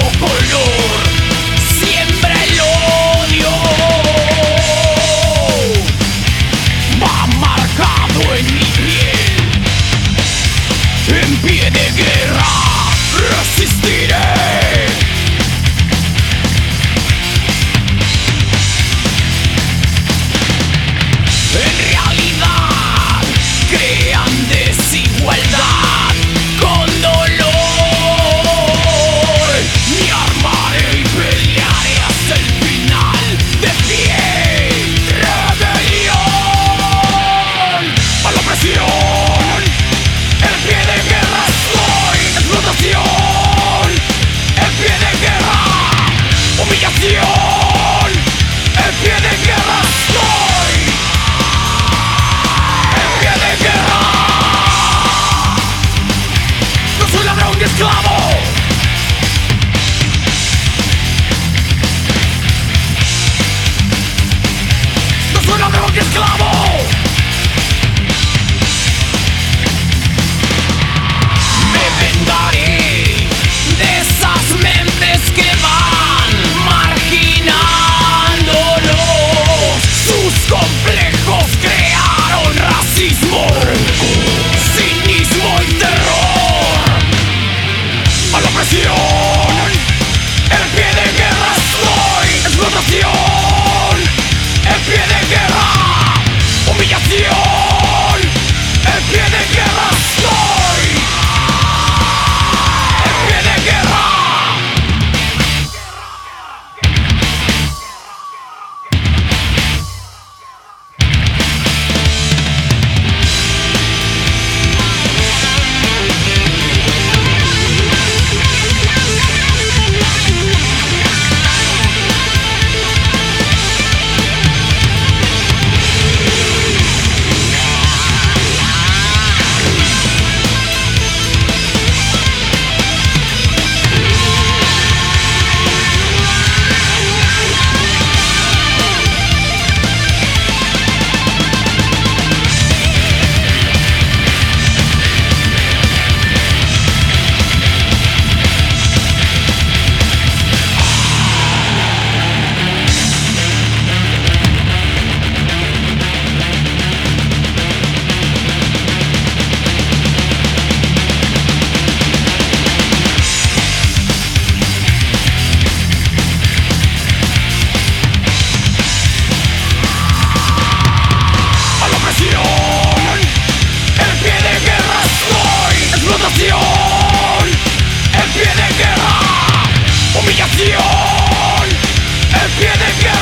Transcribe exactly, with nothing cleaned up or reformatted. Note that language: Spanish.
color siembra el odio. Va marcado en mi piel. En pie de guerra resistiré. En realidad crean desigualdad con dolor. Me armaré y pelearé hasta el final. De pie, rebelión a la opresión. En pie de guerra estoy. Explotación. En pie de guerra, humillación. En pie de guerra estoy. En pie de guerra. No soy ladrón ni esclavo. No soy ladrón ni esclavo. Me vengaré de esas mentes que van marginándonos. Sus complejos crearon racismo, cinismo y terror a la opresión. En pie de guerra estoy. Explotación. En pie de guerra, humillación. En pie de guerra estoy. En pie de guerra. Explotación. En pie de guerra, humillación. En pie de guerra.